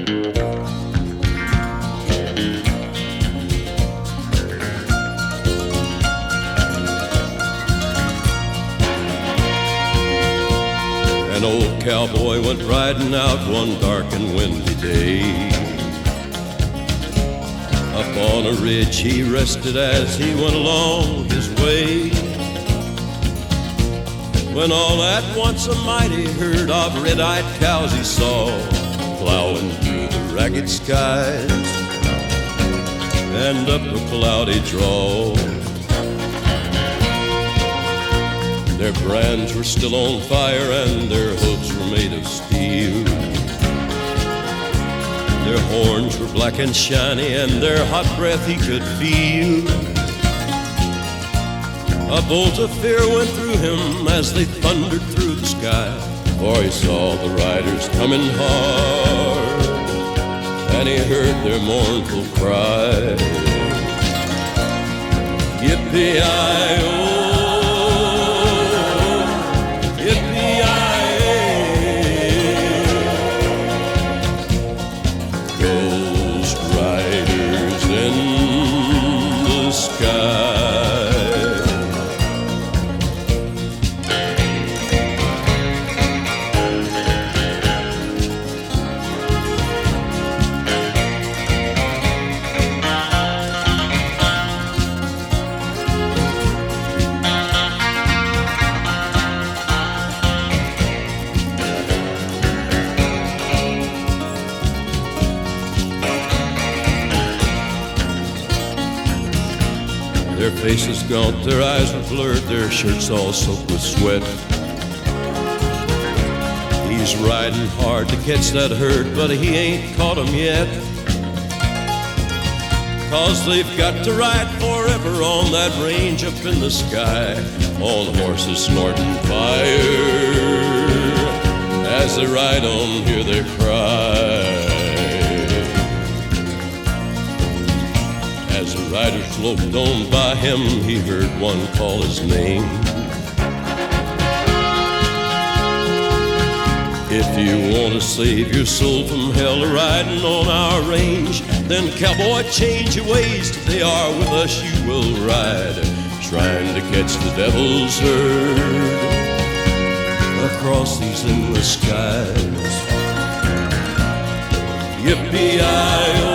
An old cowboy went riding out one dark and windy day. Up on a ridge he rested as he went along his way, when all at once a mighty herd of red-eyed cows he saw plowing through the ragged skies and up a cloudy draw. Their brands were still on fire and their hooves were made of steel. Their horns were black and shiny and their hot breath he could feel. A bolt of fear went through him as they thundered through the sky, for he saw the riders coming hard and he heard their mournful cry. Yippee-i-oh, Their faces gaunt, their eyes were blurred, their shirts all soaked with sweat. He's riding hard to catch that herd, but he ain't caught 'em yet. 'Cause they've got to ride forever on that range up in the sky, on horses snorting fire. As they ride on, hear their cry. As the riders loped on by him, he heard one call his name. If you want to save your soul from hell riding on our range, then cowboy, change your ways. Today are with us you will ride, trying to catch the devil's herd across these endless skies. Yippee-i-oh,